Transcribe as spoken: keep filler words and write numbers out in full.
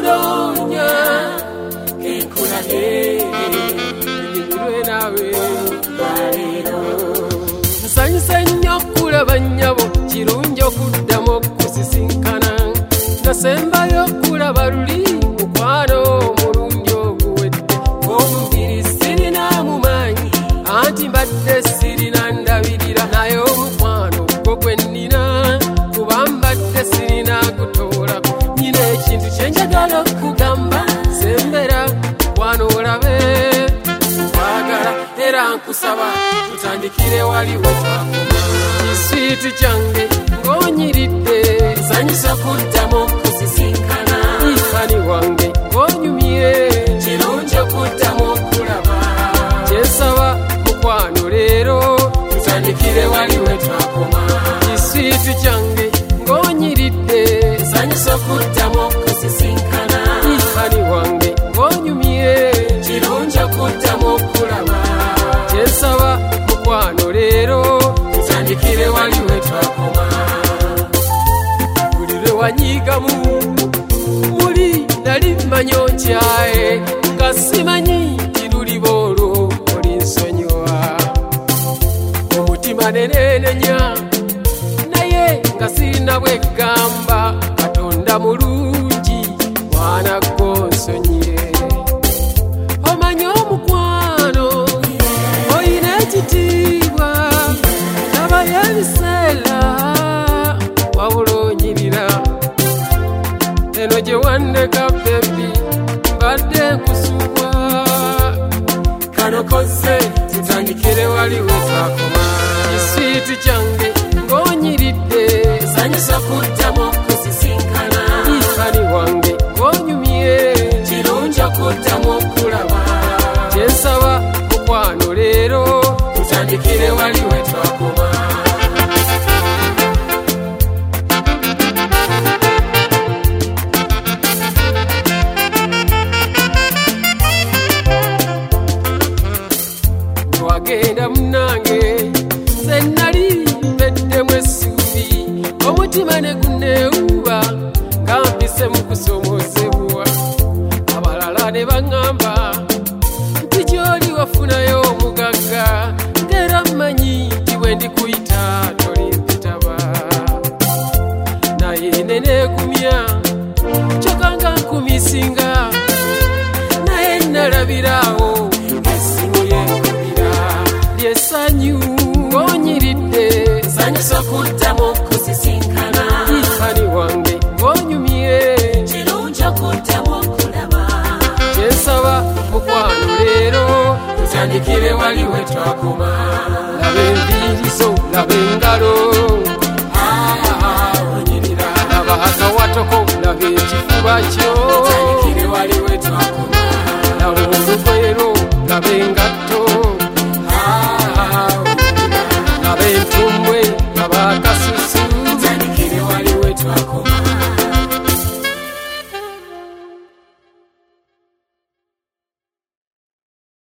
kunonya kenkulane nibirwe nawe balero nsanyusa nnyo kulaba nnyabo kirungi okuddamu okusisinkana nasembayo kulaba luli mukwano omulungi oguwedde omubiri sirina mumanyi anti mbadde sirina ndabirira naye omukwano gwo gwe nnina kuba mbadde sirina gutoolako nyina ekintu kyenjagala okugamba sembera mukwano olabe kwagala era nkusaba tutandikire wali wetwakoma kiswiti kyange ng'onyiridde nsanyusa kuddamu okusisinkana ifani wange ng'onyumye kirungi okuddamu okulaba kyensaba mukwano leero tutandikire wali wetwakoma kiswiti kyange ng'onyiridde nsanyusa okuddamu okusisinkana ifani wange ng'onyumye kirungi okuddamu okulaba kyensaba mukwano leero tutandikire wali wetwakoma buli lwe wanyigamu muli nali mmanyi onkyaye nga simanyi kiruli boolwo olinsonyiwa omutima neneenenya naye nga sirina bwegamba katonda mulungi mwana gwonsonyiye omanyi omukwano oyina ekitiibwa nabayo ebiseera wabula onyirira eno gye wandeka bebi mbadde nkusubwa kano konse tutandikire wali wetwakoma kiswiti kyange ng'onyiridde nsanyusa kuddamu okusisinkana ifani wange ng'onyumye kirungi okuddamu okulaba kyensaba mukwano leero tutandikire wali wetwakoma twagenda munange sennali mpeddemu essuubi omutima ne guneewuba nga mpise mu kusomozebwa abalala ne baŋŋamba nti gy'oli wafunayo omugagga ng'era mmanyi nti bwe ndikuyita tolimpitaba naye neneegumya kyokka nga nkumisinga naye nalabiraawo essimu yenkubira lyessanyu ng'onyiridde nsanyusa okuddamu okusisinkana ifani wange ng'onyumye kirungi okuddamu okulaba kyensaba mukwano leero tutandikire wali wetwakoma laba enviirizo laba engalo onyirira laba akawatoko laba ekifuba kyo tutandikire wali wetwakoma laba olugwero laba engatto laba entumbu